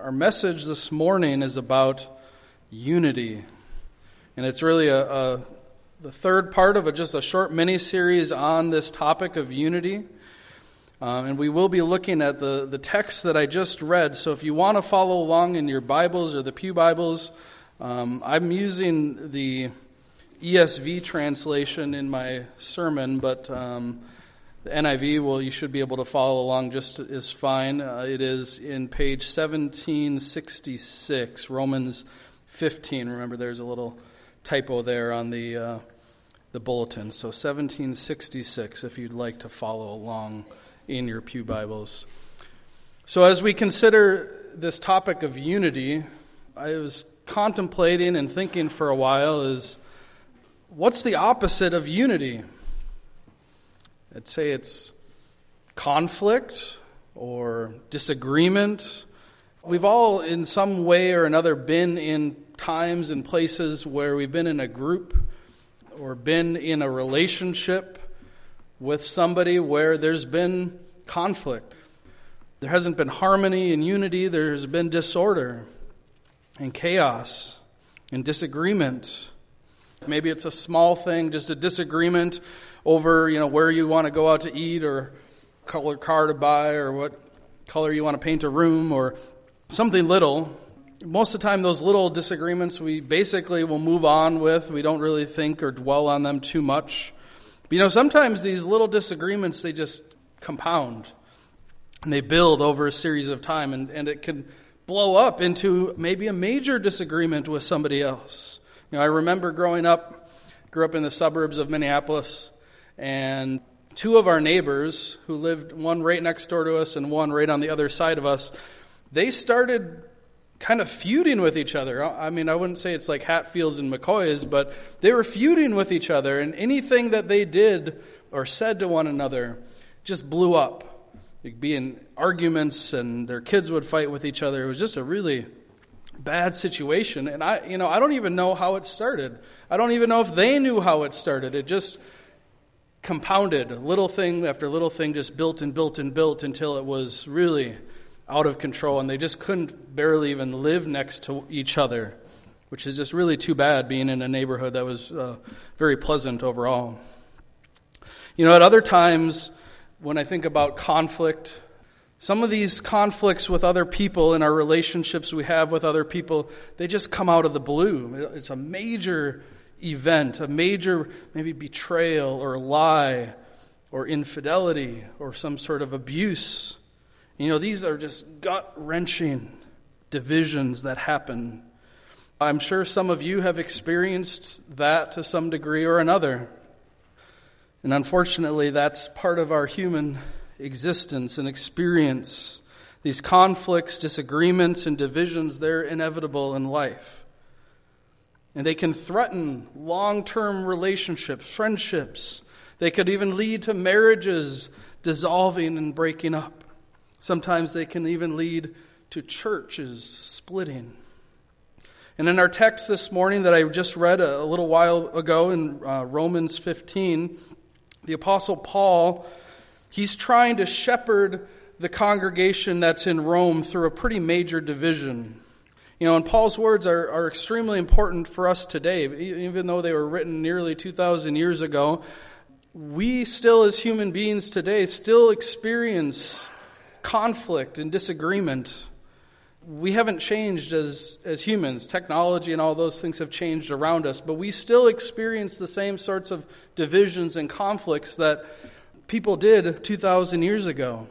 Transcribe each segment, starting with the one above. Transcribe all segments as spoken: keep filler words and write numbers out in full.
Our message this morning is about unity, and it's really a, a the third part of a, just a short mini-series on this topic of unity. Um, and we will be looking at the, the text that I just read. So if you want to follow along in your Bibles or the Pew Bibles, um, I'm using the E S V translation in my sermon, but um, the N I V, well, you should be able to follow along just as fine. Uh, it is in page seventeen sixty-six, Romans fifteen. Remember, there's a little typo there on the uh, the bulletin. So seventeen sixty-six, if you'd like to follow along in your Pew Bibles. So as we consider this topic of unity, I was contemplating and thinking for a while is, what's the opposite of unity? I'd say it's conflict or disagreement. We've all in some way or another been in times and places where we've been in a group or been in a relationship with somebody where there's been conflict. There hasn't been harmony and unity. There's been disorder and chaos and disagreement. Maybe it's a small thing, just a disagreement over, you know, where you want to go out to eat or color car to buy or what color you want to paint a room or something little. Most of the time, those little disagreements we basically will move on with. We don't really think or dwell on them too much. But, you know, sometimes these little disagreements, they just compound and they build over a series of time, and, and it can blow up into maybe a major disagreement with somebody else. You know, I remember growing up, grew up in the suburbs of Minneapolis, and two of our neighbors who lived, one right next door to us and one right on the other side of us, they started kind of feuding with each other. I mean, I wouldn't say it's like Hatfields and McCoys, but they were feuding with each other, and anything that they did or said to one another just blew up. It'd be in arguments, and their kids would fight with each other. It was just a really bad situation, and I, you know, I don't even know how it started. I don't even know if they knew how it started. It just compounded, little thing after little thing, just built and built and built until it was really out of control, and they just couldn't barely even live next to each other, which is just really too bad, being in a neighborhood that was uh, very pleasant overall. You know, at other times, when I think about conflict, some of these conflicts with other people in our relationships we have with other people, they just come out of the blue. It's a major event, a major maybe betrayal or lie or infidelity or some sort of abuse. You know, these are just gut-wrenching divisions that happen. I'm sure some of you have experienced that to some degree or another. And unfortunately, that's part of our human existence and experience. These conflicts, disagreements, and divisions, they're inevitable in life. And they can threaten long-term relationships, friendships. They could even lead to marriages dissolving and breaking up. Sometimes they can even lead to churches splitting. And in our text this morning that I just read a little while ago in uh, Romans fifteen, the Apostle Paul, he's trying to shepherd the congregation that's in Rome through a pretty major division. You know, and Paul's words are, are extremely important for us today. Even though they were written nearly two thousand years ago, we still as human beings today still experience conflict and disagreement. We haven't changed as, as humans. Technology and all those things have changed around us, but we still experience the same sorts of divisions and conflicts that people did two thousand years ago.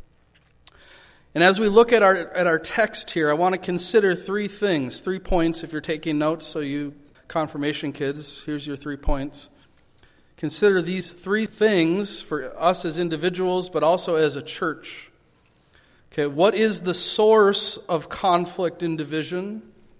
And as we look at our at our text here, I want to consider three things, three points if you're taking notes. So you confirmation kids, here's your three points. Consider these three things for us as individuals, but also as a church. Okay, what is the source of conflict and division?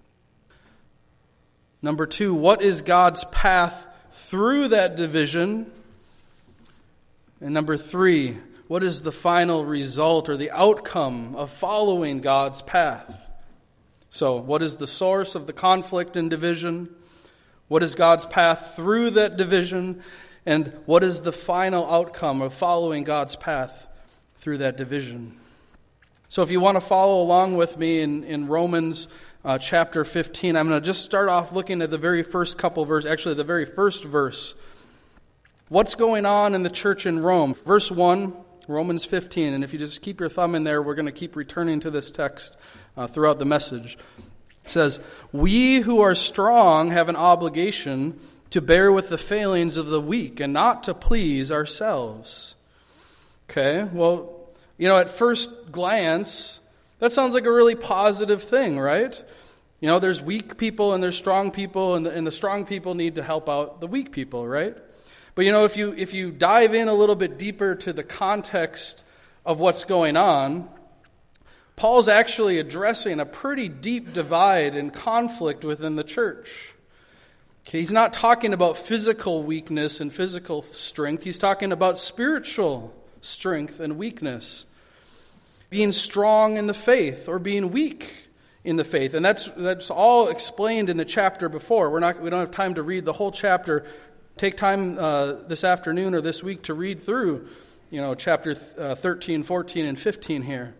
Number two, what is God's path through that division? And number three, what is the final result or the outcome of following God's path? So, what is the source of the conflict and division? What is God's path through that division? And what is the final outcome of following God's path through that division? So if you want to follow along with me in, in Romans uh, chapter fifteen, I'm going to just start off looking at the very first couple verses, actually the very first verse. What's going on in the church in Rome? Verse one, Romans fifteen, and if you just keep your thumb in there, we're going to keep returning to this text uh, throughout the message. It says, "We who are strong have an obligation to bear with the failings of the weak and not to please ourselves." Okay, well, you know, at first glance, that sounds like a really positive thing, right? You know, there's weak people and there's strong people, and the, and the strong people need to help out the weak people, right? But you know, if you if you dive in a little bit deeper to the context of what's going on, Paul's actually addressing a pretty deep divide and conflict within the church. Okay, he's not talking about physical weakness and physical strength. He's talking about spiritual strength and weakness. Being strong in the faith or being weak in the faith. And that's that's all explained in the chapter before. We're not we don't have time to read the whole chapter. Take time uh, this afternoon or this week to read through, you know, chapter uh, thirteen, fourteen, and fifteen here.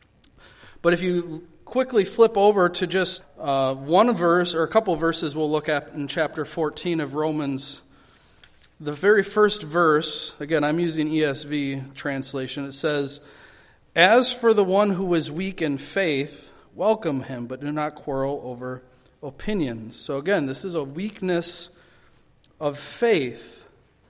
But if you quickly flip over to just uh, one verse or a couple verses we'll look at in chapter fourteen of Romans. The very first verse, again, I'm using E S V translation. It says, "As for the one who is weak in faith, welcome him, but do not quarrel over opinions." So again, this is a weakness of faith.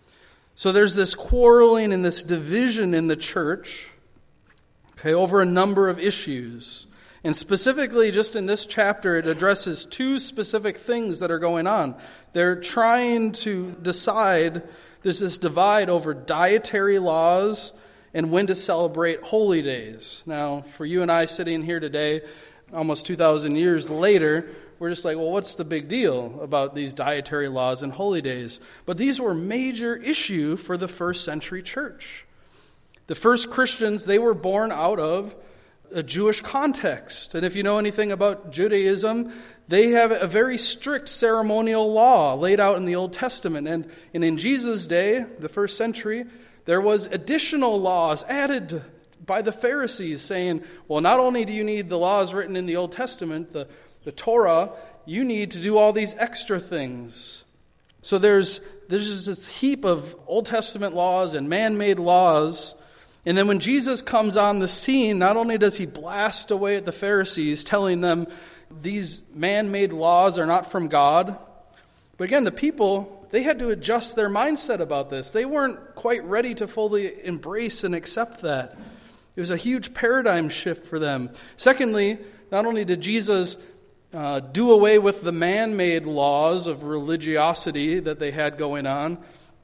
So there's this quarreling and this division in the church, okay, over a number of issues. And specifically, just in this chapter, it addresses two specific things that are going on. They're trying to decide, there's this divide over dietary laws and when to celebrate holy days. Now, for you and I sitting here today, almost two thousand years later, we're just like, well, what's the big deal about these dietary laws and holy days? But these were a major issue for the first century church. The first Christians, they were born out of a Jewish context. And if you know anything about Judaism, they have a very strict ceremonial law laid out in the Old Testament. And, and in Jesus' day, the first century, there was additional laws added by the Pharisees saying, well, not only do you need the laws written in the Old Testament, the, the Torah, you need to do all these extra things. So there's, there's this heap of Old Testament laws and man-made laws. And then when Jesus comes on the scene, not only does he blast away at the Pharisees, telling them these man-made laws are not from God, but again, the people, they had to adjust their mindset about this. They weren't quite ready to fully embrace and accept that. It was a huge paradigm shift for them. Secondly, not only did Jesus uh, do away with the man-made laws of religiosity that they had going on,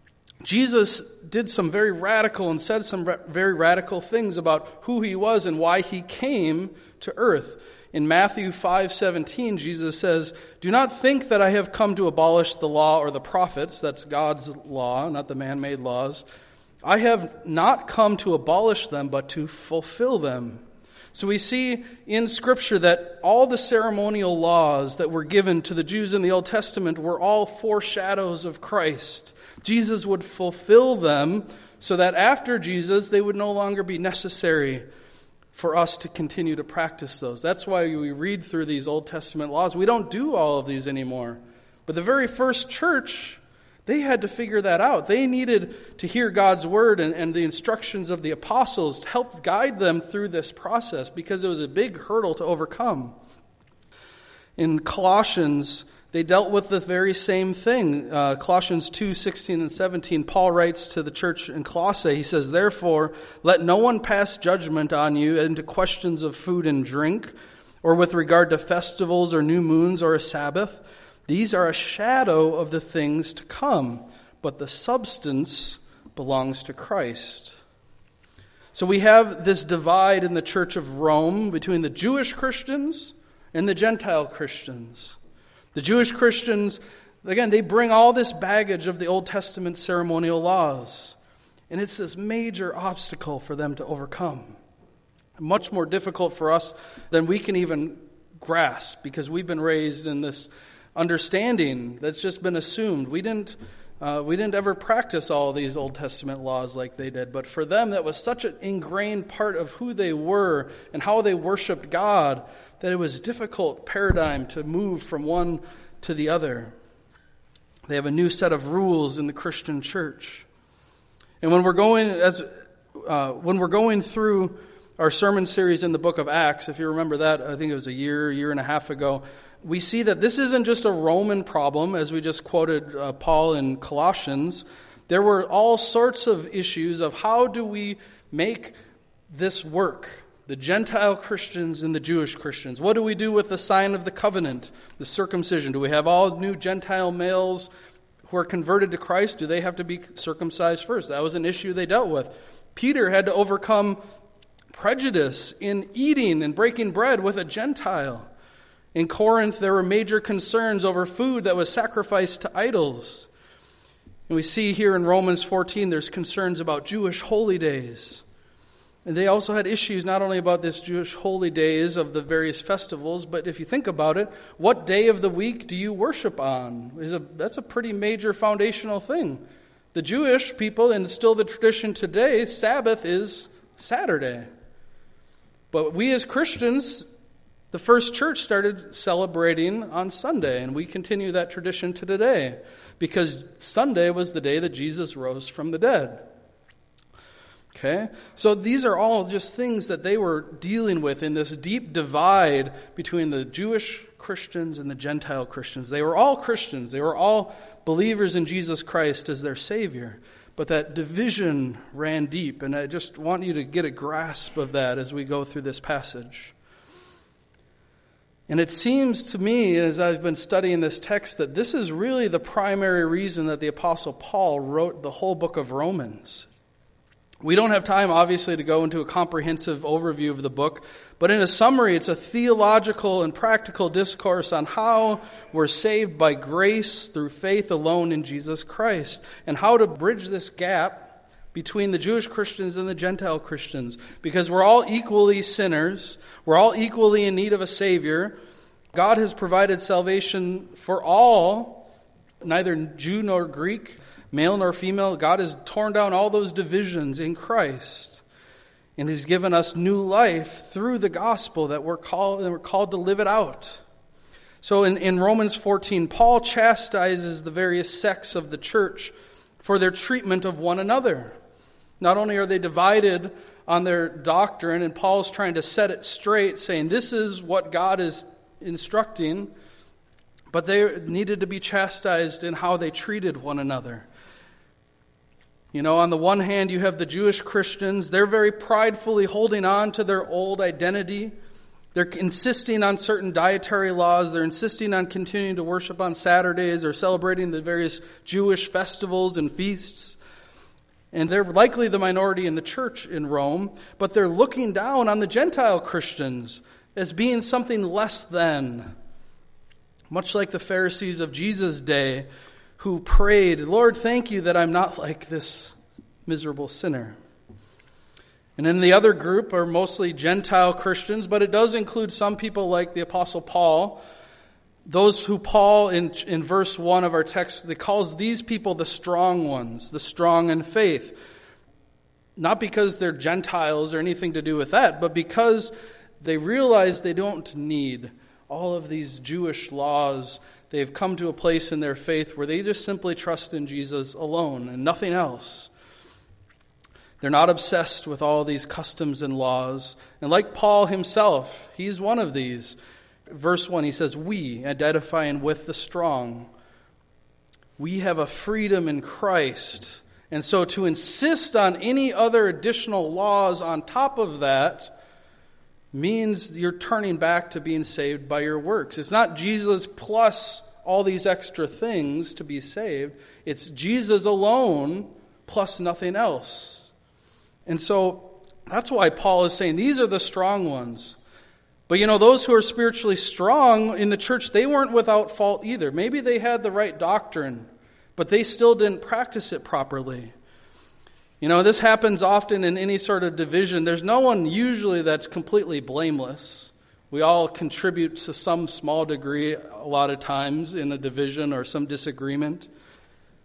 Jesus did some very radical and said some very radical things about who he was and why he came to earth. In Matthew five seventeen, Jesus says, "Do not think that I have come to abolish the law or the prophets." That's God's law, not the man-made laws. "I have not come to abolish them, but to fulfill them." So we see in Scripture that all the ceremonial laws that were given to the Jews in the Old Testament were all foreshadows of Christ. Jesus would fulfill them so that after Jesus, they would no longer be necessary for us to continue to practice those. That's why we read through these Old Testament laws. We don't do all of these anymore. But the very first church, they had to figure that out. They needed to hear God's word and, and the instructions of the apostles to help guide them through this process because it was a big hurdle to overcome. In Colossians, they dealt with the very same thing. Uh, Colossians two, sixteen and seventeen, Paul writes to the church in Colossae, he says, "Therefore, let no one pass judgment on you into questions of food and drink, or with regard to festivals or new moons or a Sabbath. These are a shadow of the things to come, but the substance belongs to Christ." So we have this divide in the Church of Rome between the Jewish Christians and the Gentile Christians. The Jewish Christians, again, they bring all this baggage of the Old Testament ceremonial laws. And it's this major obstacle for them to overcome. Much more difficult for us than we can even grasp because we've been raised in this understanding that's just been assumed. We didn't Uh, we didn't ever practice all these Old Testament laws like they did. But for them, that was such an ingrained part of who they were and how they worshiped God that it was a difficult paradigm to move from one to the other. They have a new set of rules in the Christian church. And when we're going as uh, when we're going through our sermon series in the book of Acts, if you remember that, I think it was a year, year and a half ago, we see that this isn't just a Roman problem, as we just quoted uh, Paul in Colossians. There were all sorts of issues of how do we make this work, the Gentile Christians and the Jewish Christians. What do we do with the sign of the covenant, the circumcision? Do we have all new Gentile males who are converted to Christ? Do they have to be circumcised first? That was an issue they dealt with. Peter had to overcome prejudice in eating and breaking bread with a Gentile. In Corinth, there were major concerns over food that was sacrificed to idols. And we see here in Romans fourteen, there's concerns about Jewish holy days. And they also had issues not only about this Jewish holy days of the various festivals, but if you think about it, what day of the week do you worship on? Is a, that's a pretty major foundational thing. The Jewish people, and still the tradition today, Sabbath is Saturday. But we as Christians, the first church started celebrating on Sunday, and we continue that tradition to today because Sunday was the day that Jesus rose from the dead. Okay? So these are all just things that they were dealing with in this deep divide between the Jewish Christians and the Gentile Christians. They were all Christians. They were all believers in Jesus Christ as their Savior. But that division ran deep, and I just want you to get a grasp of that as we go through this passage. And it seems to me, as I've been studying this text, that this is really the primary reason that the Apostle Paul wrote the whole book of Romans. We don't have time, obviously, to go into a comprehensive overview of the book, but in a summary, it's a theological and practical discourse on how we're saved by grace through faith alone in Jesus Christ, and how to bridge this gap between the Jewish Christians and the Gentile Christians, because we're all equally sinners, we're all equally in need of a Savior. God has provided salvation for all, neither Jew nor Greek, male nor female. God has torn down all those divisions in Christ. And He's given us new life through the gospel that we're called, and we're called to live it out. So in, in Romans fourteen, Paul chastises the various sects of the church for their treatment of one another. Not only are they divided on their doctrine, and Paul's trying to set it straight, saying this is what God is instructing, but they needed to be chastised in how they treated one another. You know, on the one hand, you have the Jewish Christians. They're very pridefully holding on to their old identity. They're insisting on certain dietary laws. They're insisting on continuing to worship on Saturdays or celebrating the various Jewish festivals and feasts. And they're likely the minority in the church in Rome, but they're looking down on the Gentile Christians as being something less than. Much like the Pharisees of Jesus' day, who prayed, Lord, thank you that I'm not like this miserable sinner. And in the other group are mostly Gentile Christians, but it does include some people like the Apostle Paul. Those who Paul, in, in verse one of our text, they calls these people the strong ones, the strong in faith. Not because they're Gentiles or anything to do with that, but because they realize they don't need all of these Jewish laws. They've come to a place in their faith where they just simply trust in Jesus alone and nothing else. They're not obsessed with all these customs and laws. And like Paul himself, he's one of these. Verse one, he says, we, identifying with the strong. We have a freedom in Christ. And so to insist on any other additional laws on top of that means you're turning back to being saved by your works. It's not Jesus plus all these extra things to be saved. It's Jesus alone plus nothing else. And so that's why Paul is saying these are the strong ones. But you know, those who are spiritually strong in the church, they weren't without fault either. Maybe they had the right doctrine, but they still didn't practice it properly. You know, this happens often in any sort of division. There's no one usually that's completely blameless. We all contribute to some small degree a lot of times in a division or some disagreement.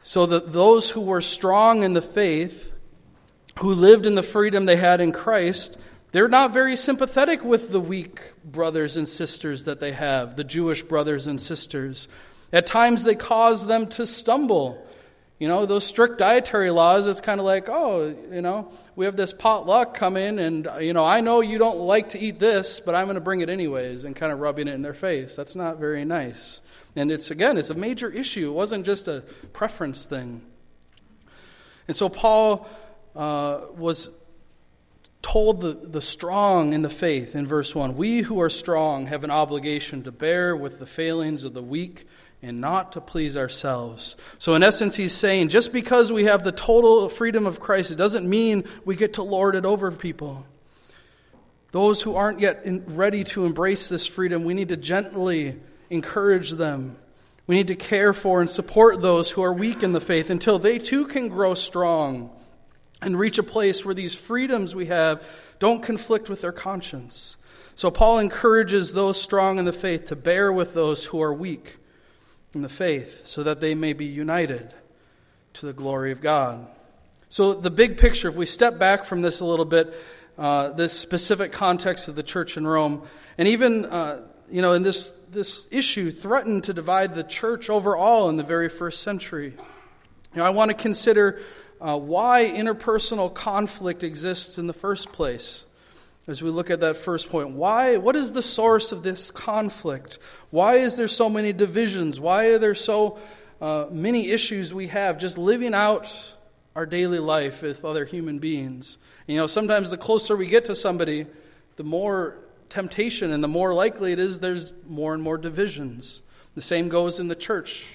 So that those who were strong in the faith, who lived in the freedom they had in Christ, they're not very sympathetic with the weak brothers and sisters that they have, the Jewish brothers and sisters. At times they cause them to stumble. You know, those strict dietary laws, it's kind of like, oh, you know, we have this potluck come in and, you know, I know you don't like to eat this, but I'm going to bring it anyways, and kind of rubbing it in their face. That's not very nice. And it's, again, it's a major issue. It wasn't just a preference thing. And so Paul uh, was told the, the strong in the faith in verse one, we who are strong have an obligation to bear with the failings of the weak and not to please ourselves. So in essence, he's saying, just because we have the total freedom of Christ, it doesn't mean we get to lord it over people. Those who aren't yet in, ready to embrace this freedom, we need to gently encourage them. We need to care for and support those who are weak in the faith until they too can grow strong and reach a place where these freedoms we have don't conflict with their conscience. So Paul encourages those strong in the faith to bear with those who are weak in the faith so that they may be united to the glory of God. So the big picture, if we step back from this a little bit, uh, this specific context of the church in Rome, and even, uh, you know, in this, this issue threatened to divide the church overall in the very first century. You know, I want to consider uh, why interpersonal conflict exists in the first place. As we look at that first point, why? What is the source of this conflict? Why is there so many divisions? Why are there so uh, many issues we have just living out our daily life with other human beings? You know, sometimes the closer we get to somebody, the more temptation and the more likely it is there's more and more divisions. The same goes in the church.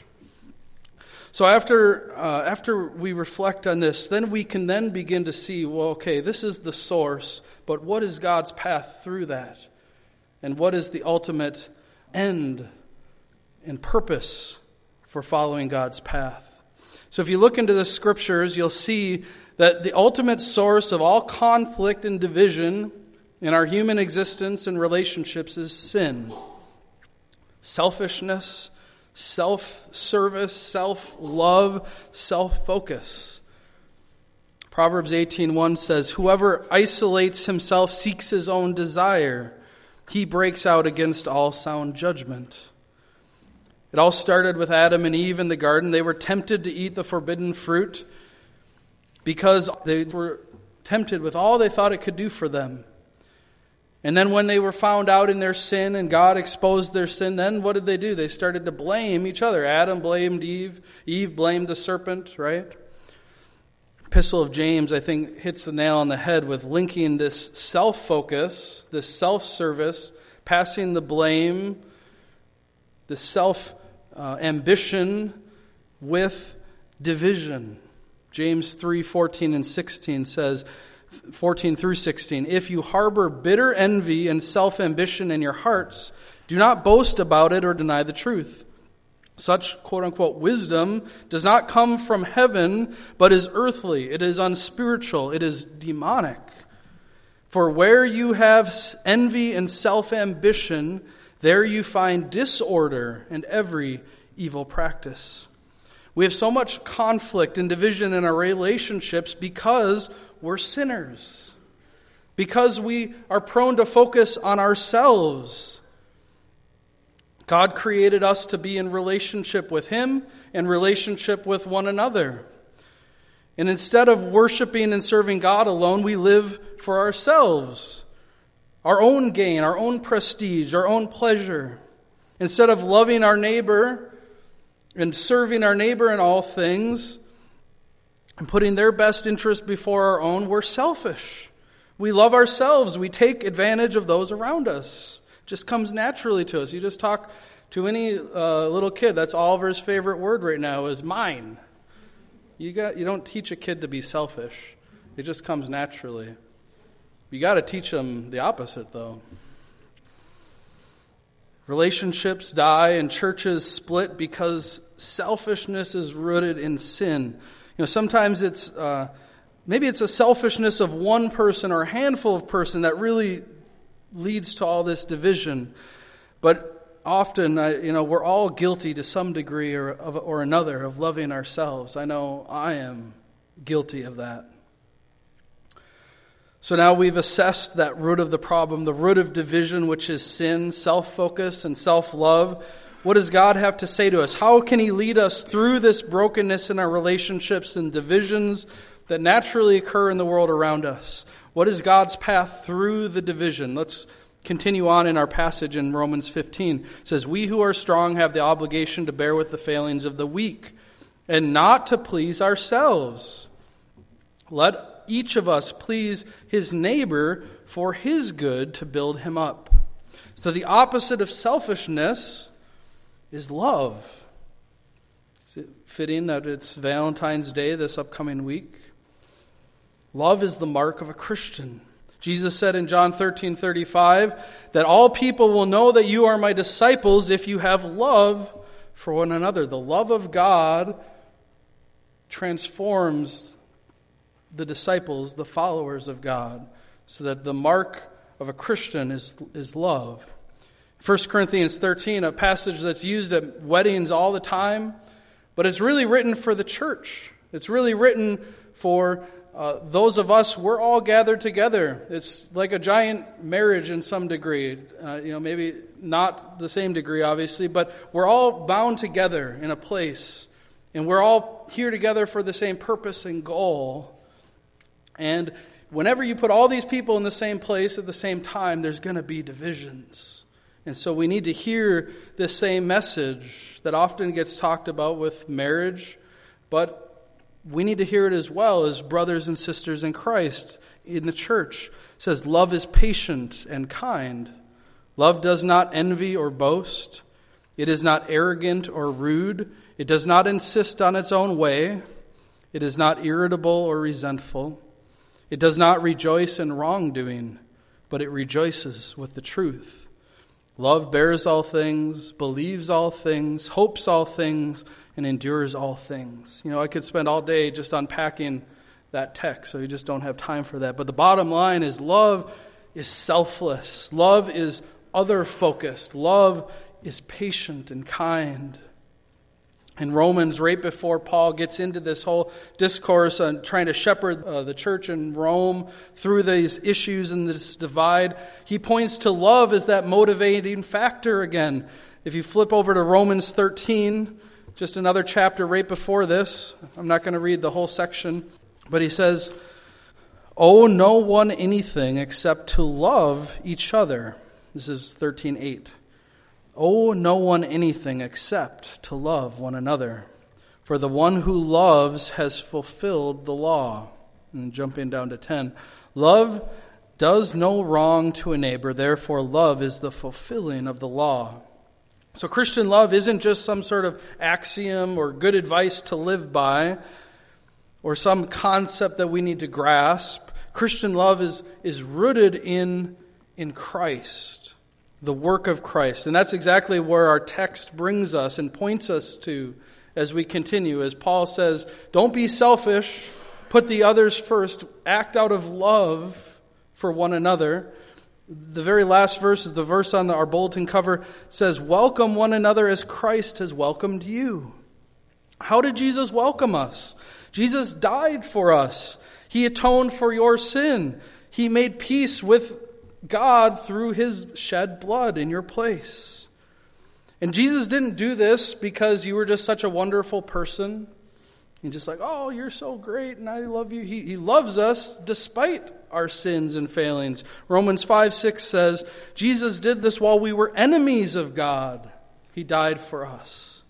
So after uh, after we reflect on this, then we can then begin to see, well, okay, this is the source, but what is God's path through that? And what is the ultimate end and purpose for following God's path? So if you look into the scriptures, you'll see that the ultimate source of all conflict and division in our human existence and relationships is sin. Selfishness, self-service, self-love, self-focus. Proverbs eighteen one says, whoever isolates himself seeks his own desire. He breaks out against all sound judgment. It all started with Adam and Eve in the garden. They were tempted to eat the forbidden fruit because they were tempted with all they thought it could do for them. And then when they were found out in their sin and God exposed their sin, then what did they do? They started to blame each other. Adam blamed Eve. Eve blamed the serpent, right? Epistle of James, I think, hits the nail on the head with linking this self-focus, this self-service, passing the blame, the self-ambition with division. James three fourteen and sixteen says, fourteen through sixteen, if you harbor bitter envy and self-ambition in your hearts, do not boast about it or deny the truth. Such quote-unquote wisdom does not come from heaven, but is earthly. It is unspiritual. It is demonic. For where you have envy and self-ambition, there you find disorder and every evil practice. We have so much conflict and division in our relationships because we're sinners. Because we are prone to focus on ourselves. God created us to be in relationship with Him and relationship with one another. And instead of worshiping and serving God alone, we live for ourselves. Our own gain, our own prestige, our own pleasure. Instead of loving our neighbor and serving our neighbor in all things and putting their best interest before our own, we're selfish. We love ourselves. We take advantage of those around us. It just comes naturally to us. You just talk to any uh, little kid. That's Oliver's favorite word right now is mine. You got. You don't teach a kid to be selfish. It just comes naturally. You got to teach them the opposite, though. Relationships die and churches split because selfishness is rooted in sin. You know, sometimes it's uh, maybe it's a selfishness of one person or a handful of person that really leads to all this division. But often, I, you know, we're all guilty to some degree or, of, or another of loving ourselves. I know I am guilty of that. So now we've assessed that root of the problem, the root of division, which is sin, self-focus, and self-love. What does God have to say to us? How can He lead us through this brokenness in our relationships and divisions that naturally occur in the world around us? What is God's path through the division? Let's continue on in our passage in Romans fifteen. It says, "We who are strong have the obligation to bear with the failings of the weak, and not to please ourselves. Let each of us please his neighbor for his good, to build him up." So the opposite of selfishness is love. Is it fitting that it's Valentine's Day this upcoming week? Love is the mark of a Christian. Jesus said in John thirteen thirty-five that all people will know that you are my disciples if you have love for one another. The love of God transforms the disciples, the followers of God, so that the mark of a Christian is, is love. First Corinthians thirteen, a passage that's used at weddings all the time, but it's really written for the church. It's really written for uh, those of us, we're all gathered together. It's like a giant marriage in some degree. Uh, you know, maybe not the same degree, obviously, but we're all bound together in a place. And we're all here together for the same purpose and goal. And whenever you put all these people in the same place at the same time, there's going to be divisions. And so we need to hear this same message that often gets talked about with marriage, but we need to hear it as well as brothers and sisters in Christ in the church. It says, "Love is patient and kind. Love does not envy or boast. It is not arrogant or rude. It does not insist on its own way. It is not irritable or resentful. It does not rejoice in wrongdoing, but it rejoices with the truth. Love bears all things, believes all things, hopes all things, and endures all things." You know, I could spend all day just unpacking that text, so you just don't have time for that. But the bottom line is love is selfless. Love is other-focused. Love is patient and kind. In Romans, right before Paul gets into this whole discourse on trying to shepherd uh, the church in Rome through these issues and this divide, he points to love as that motivating factor again. If you flip over to Romans thirteen, just another chapter right before this, I'm not going to read the whole section, but he says, "Owe no one anything except to love each other." This is thirteen eight. "Owe no one anything except to love one another. For the one who loves has fulfilled the law." And jumping down to ten. "Love does no wrong to a neighbor, therefore love is the fulfilling of the law." So Christian love isn't just some sort of axiom or good advice to live by, or some concept that we need to grasp. Christian love is, is rooted in, in Christ. The work of Christ. And that's exactly where our text brings us and points us to as we continue. As Paul says, don't be selfish, put the others first, act out of love for one another. The very last verse is the verse on the, our bulletin cover, says, "Welcome one another as Christ has welcomed you." How did Jesus welcome us? Jesus died for us. He atoned for your sin. He made peace with God through His shed blood in your place. And Jesus didn't do this because you were just such a wonderful person. He's just like, "Oh, you're so great and I love you." He, he loves us despite our sins and failings. Romans five six says, Jesus did this while we were enemies of God. He died for us.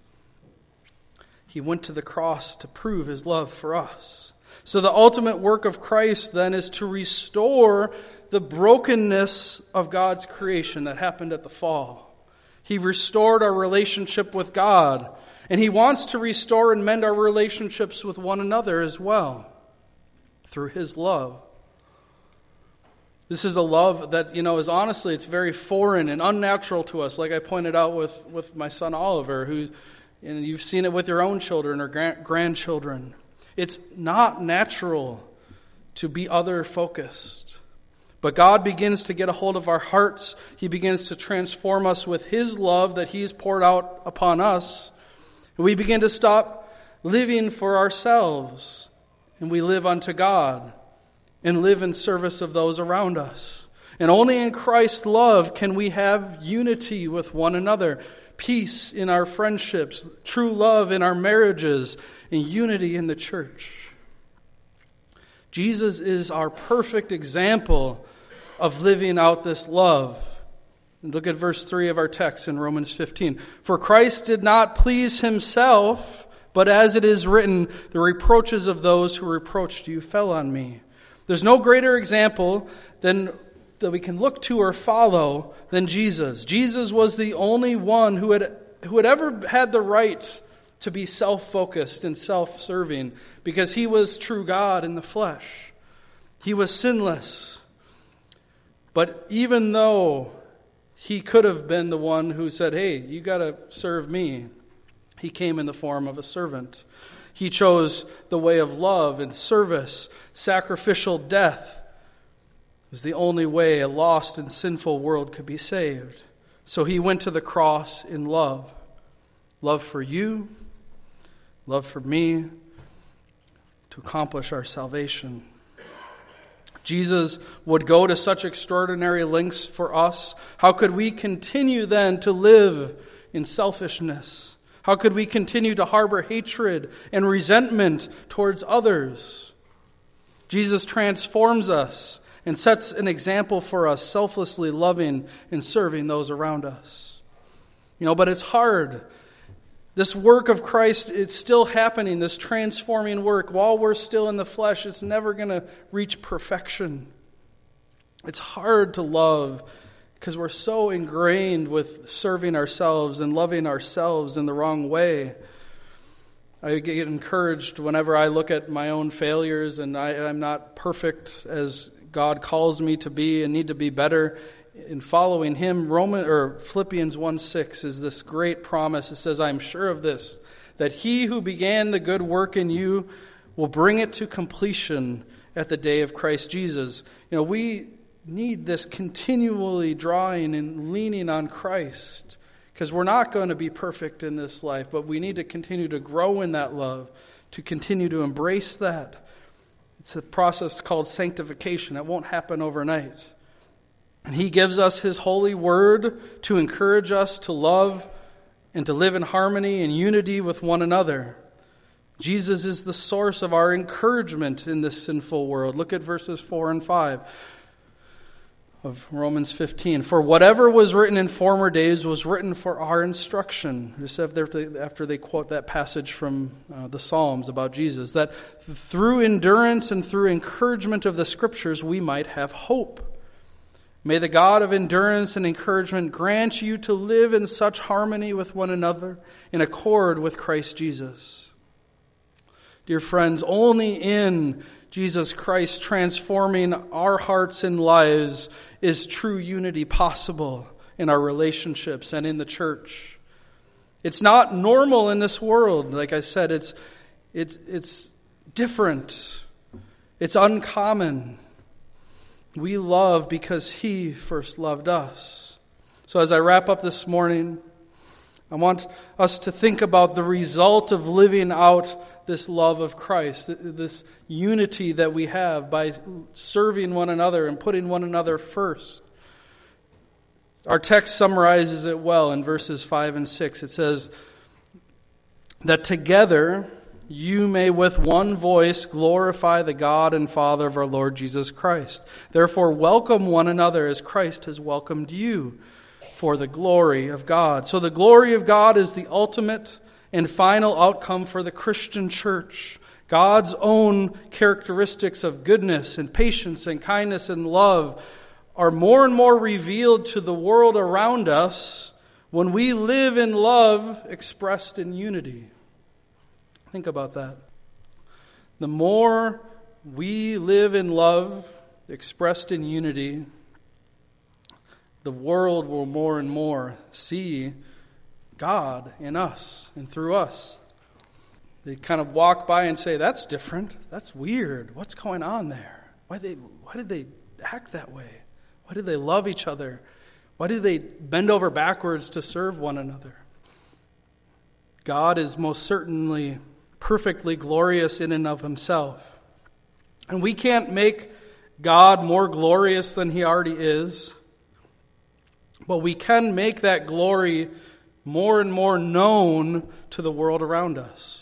He went to the cross to prove His love for us. So the ultimate work of Christ then is to restore the brokenness of God's creation that happened at the fall. He restored our relationship with God. And He wants to restore and mend our relationships with one another as well through His love. This is a love that, you know, is honestly, it's very foreign and unnatural to us. Like I pointed out with, with my son Oliver, who, and you've seen it with your own children or grand, grandchildren. It's not natural to be other-focused. But God begins to get a hold of our hearts. He begins to transform us with His love that He's poured out upon us. And we begin to stop living for ourselves. And we live unto God and live in service of those around us. And only in Christ's love can we have unity with one another, peace in our friendships, true love in our marriages, and unity in the church. Jesus is our perfect example of living out this love. And look at verse three of our text in Romans fifteen. For Christ did not please Himself, but as it is written, the reproaches of those who reproached you fell on me. There's no greater example than that we can look to or follow than Jesus. Jesus was the only one who had who had ever had the right to be self-focused and self-serving, because He was true God in the flesh. He was sinless. But even though He could have been the one who said, hey, you got to serve me, He came in the form of a servant. He chose the way of love and service. Sacrificial death was the only way a lost and sinful world could be saved. So He went to the cross in love. Love for you, love for me, to accomplish our salvation. Jesus would go to such extraordinary lengths for us. How could we continue then to live in selfishness? How could we continue to harbor hatred and resentment towards others? Jesus transforms us and sets an example for us, selflessly loving and serving those around us. You know, but it's hard. This work of Christ, it's still happening, this transforming work. While we're still in the flesh, it's never going to reach perfection. It's hard to love because we're so ingrained with serving ourselves and loving ourselves in the wrong way. I get encouraged whenever I look at my own failures, and I, I'm not perfect as God calls me to be and need to be better in following Him. Roman or Philippians one six is this great promise. It says, I am sure of this, that He who began the good work in you will bring it to completion at the day of Christ Jesus. You know, we need this continually drawing and leaning on Christ, because we're not going to be perfect in this life, but we need to continue to grow in that love, to continue to embrace that. It's a process called sanctification. It won't happen overnight. And He gives us His holy word to encourage us to love and to live in harmony and unity with one another. Jesus is the source of our encouragement in this sinful world. Look at verses four and five of Romans fifteen. For whatever was written in former days was written for our instruction. Just after they, after they quote that passage from uh, the Psalms about Jesus, that through endurance and through encouragement of the Scriptures we might have hope. May the God of endurance and encouragement grant you to live in such harmony with one another, in accord with Christ Jesus. Dear friends, only in Jesus Christ transforming our hearts and lives is true unity possible in our relationships and in the church. It's not normal in this world. Like I said, it's it's it's different. It's uncommon. We love because He first loved us. So as I wrap up this morning, I want us to think about the result of living out this love of Christ, this unity that we have by serving one another and putting one another first. Our text summarizes it well in verses five and six. It says that together you may with one voice glorify the God and Father of our Lord Jesus Christ. Therefore welcome one another as Christ has welcomed you for the glory of God. So the glory of God is the ultimate and final outcome for the Christian church. God's own characteristics of goodness and patience and kindness and love are more and more revealed to the world around us when we live in love expressed in unity. Think about that. The more we live in love expressed in unity, the world will more and more see God in us and through us. They kind of walk by and say, that's different. That's weird. What's going on there? Why they? Why did they act that way? Why do they love each other? Why do they bend over backwards to serve one another? God is most certainly perfectly glorious in and of himself. And we can't make God more glorious than he already is. But we can make that glory more and more known to the world around us.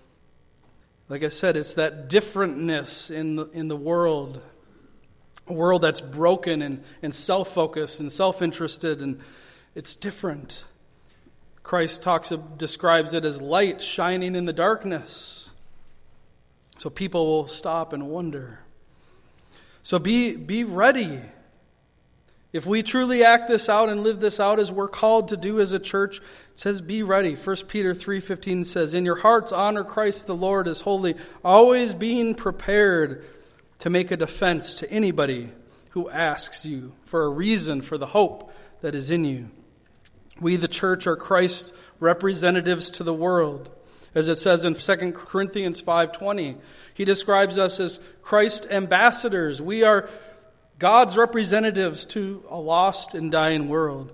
Like I said, it's that differentness in the, in the world. A world that's broken and, and self-focused and self-interested, and it's different. Christ talks of, describes it as light shining in the darkness. So people will stop and wonder. So be, be ready. If we truly act this out and live this out as we're called to do as a church, it says be ready. First Peter three fifteen says, in your hearts honor Christ the Lord as holy, always being prepared to make a defense to anybody who asks you for a reason for the hope that is in you. We, the church, are Christ's representatives to the world. As it says in Second Corinthians five twenty, he describes us as Christ ambassadors. We are God's representatives to a lost and dying world.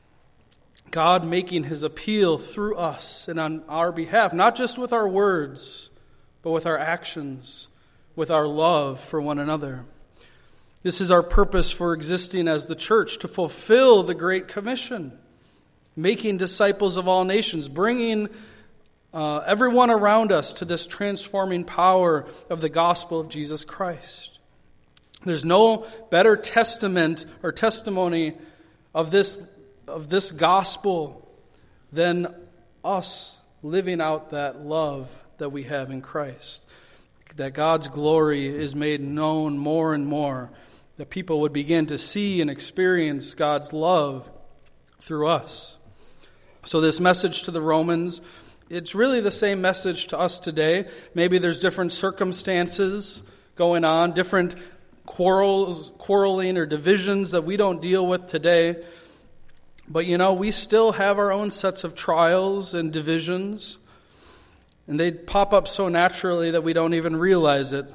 God making his appeal through us and on our behalf, not just with our words, but with our actions, with our love for one another. This is our purpose for existing as the church, to fulfill the Great Commission, making disciples of all nations, bringing uh, everyone around us to this transforming power of the gospel of Jesus Christ. There's no better testament or testimony of this, of this gospel than us living out that love that we have in Christ. That God's glory is made known more and more. That people would begin to see and experience God's love through us. So this message to the Romans, it's really the same message to us today. Maybe there's different circumstances going on, different quarrels, quarreling or divisions that we don't deal with today. But you know, we still have our own sets of trials and divisions. And they pop up so naturally that we don't even realize it.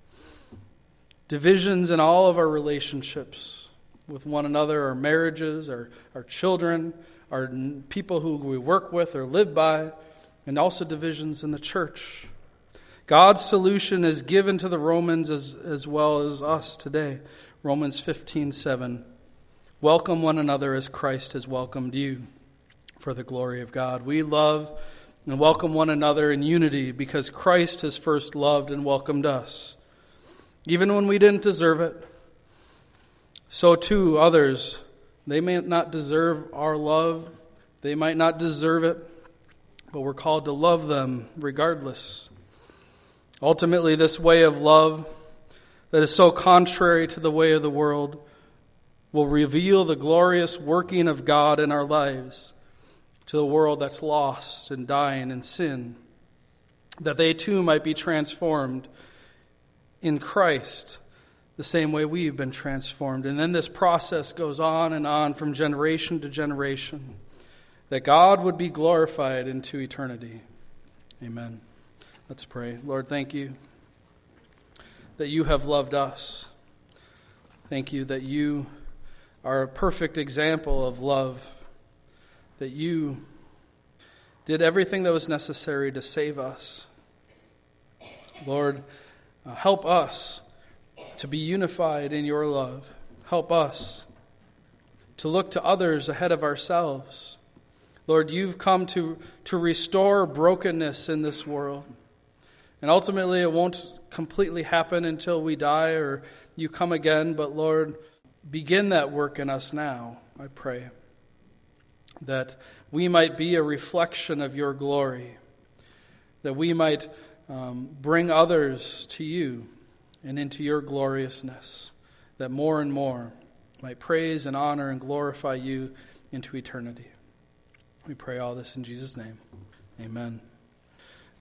Divisions in all of our relationships with one another, our marriages, our, our children, our people who we work with or live by, and also divisions in the church. God's solution is given to the Romans as, as well as us today. Romans fifteen seven. Welcome one another as Christ has welcomed you for the glory of God. We love and welcome one another in unity because Christ has first loved and welcomed us. Even when we didn't deserve it, so too others, they may not deserve our love. They might not deserve it, but we're called to love them regardless. Ultimately, this way of love that is so contrary to the way of the world will reveal the glorious working of God in our lives to the world that's lost and dying in sin, that they too might be transformed in Christ the same way we've been transformed. And then this process goes on and on from generation to generation, that God would be glorified into eternity. Amen. Let's pray. Lord, thank you that you have loved us. Thank you that you are a perfect example of love, that you did everything that was necessary to save us. Lord, uh, help us to be unified in your love. Help us to look to others ahead of ourselves. Lord, you've come to, to restore brokenness in this world. And ultimately, it won't completely happen until we die or you come again. But Lord, begin that work in us now, I pray, that we might be a reflection of your glory, that we might um, bring others to you and into your gloriousness, that more and more might praise and honor and glorify you into eternity. We pray all this in Jesus' name. Amen.